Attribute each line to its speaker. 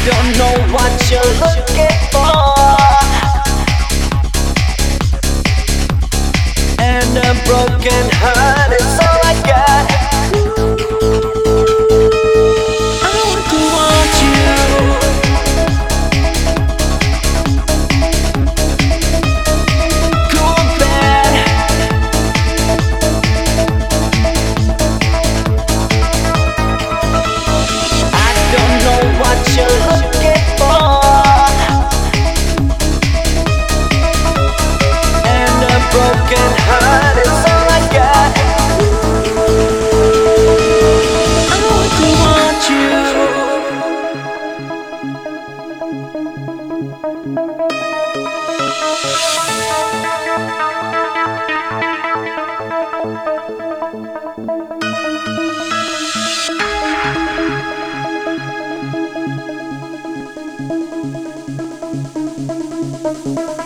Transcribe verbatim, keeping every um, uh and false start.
Speaker 1: don't know what you're looking for, and a broken heart is all I got. I want to want you. Cool bad. I don't know what you're looking for, and a broken heart is all I got. I want to want you. Thank you.